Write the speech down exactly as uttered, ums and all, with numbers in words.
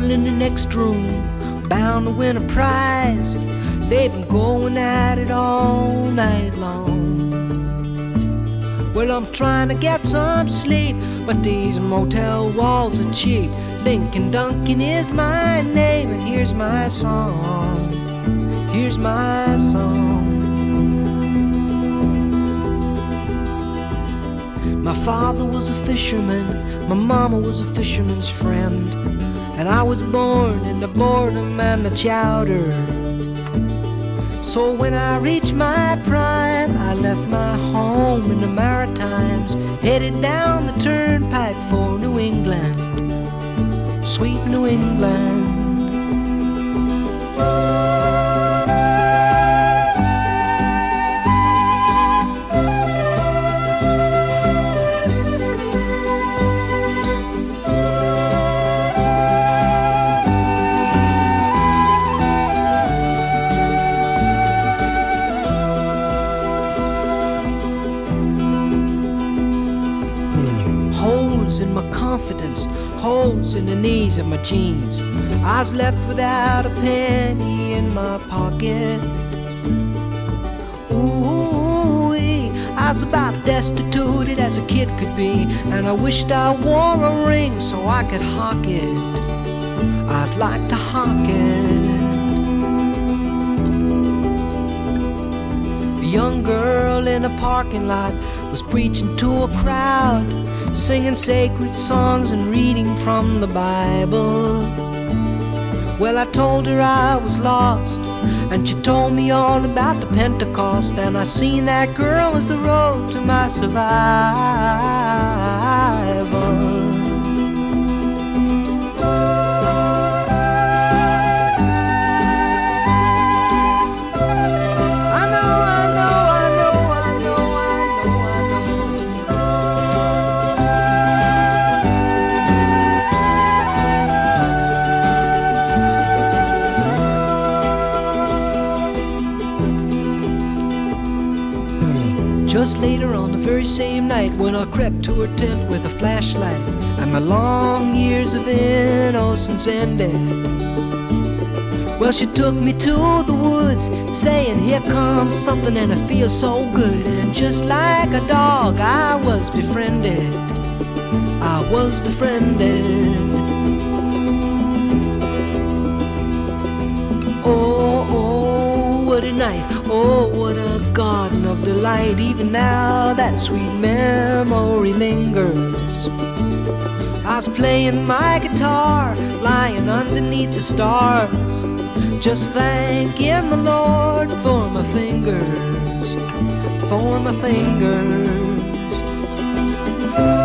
couple in the next room, bound to win a prize. They've been going at it all night long. Well, I'm trying to get some sleep, but these motel walls are cheap. Lincoln Duncan is my name, and here's my song. Here's my song. My father was a fisherman, my mama was a fisherman's friend, and I was born in the boredom and the chowder. So when I reached my prime, I left my home in the Maritimes, headed down the turnpike for New England, sweet New England. In my confidence, holes in the knees of my jeans. I was left without a penny in my pocket. Ooh, I was about destitute as a kid could be, and I wished I wore a ring so I could hawk it. I'd like to hawk it. A young girl in a parking lot was preaching to a crowd, singing sacred songs and reading from the Bible. Well, I told her I was lost, and she told me all about the Pentecost, and I seen that girl as the road to my survival. Just later on the very same night, when I crept to her tent with a flashlight, and my long years of innocence ended. Well, she took me to the woods, saying, here comes something and it feels so good. And just like a dog, I was befriended. I was befriended. Oh, oh, what a night. Oh, what a garden of delight. Even now that sweet memory lingers. I was playing my guitar, lying underneath the stars, just thanking the Lord for my fingers, for my fingers.